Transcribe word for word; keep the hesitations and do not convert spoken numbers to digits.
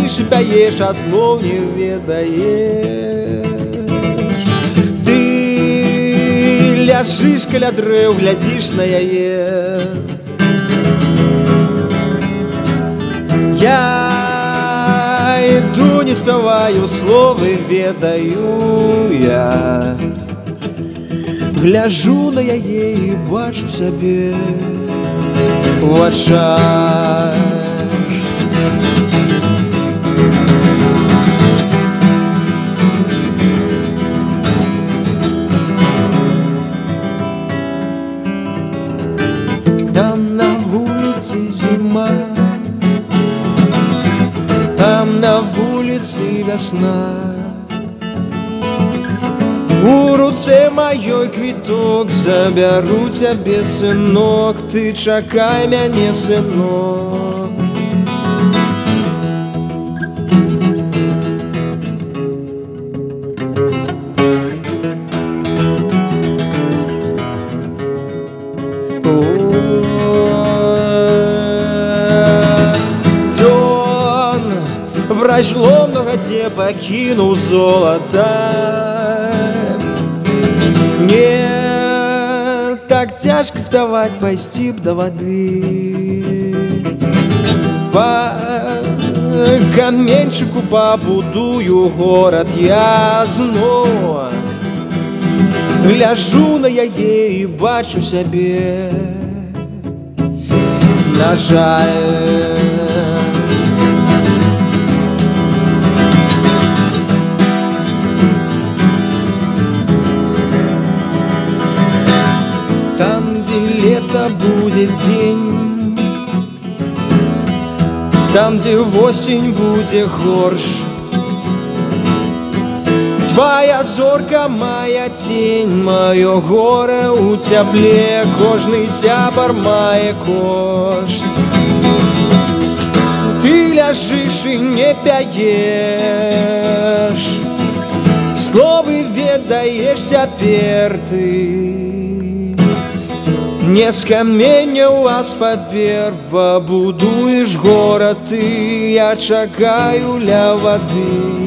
ляжыш і пяеш, а слоў не ведаеш. Ты ляжыш каля дрэў, глядзіш на яе. Я іду, не спяваю, словы ведаю я. Гляжу на яе і бачу сябе у вачах. Там на вуліцы зіма, там на вуліцы вясна. У руцэ маёй квіток, забяру цябе, сынок, ты чакай мяне, сынок. Дзён вразло много дзе, пакінуў золата. Мне так цяжка спяваць, пайсці б да вады. Па каменьчыку пабудую горад я зноў. Гляжу на яе і бачу сябе. На жаль, там, дзе лета будзе дзень, там, дзе восень будзе горш, твая зорка, моя тень, маё горе у цяпле, кожны сябар мае кошт. Ты ляжыш і не пяеш, словы ведаеш цяпер ты. Не з каменняў, а з папер пабудуеш горад ты. Я чакаю ля вады.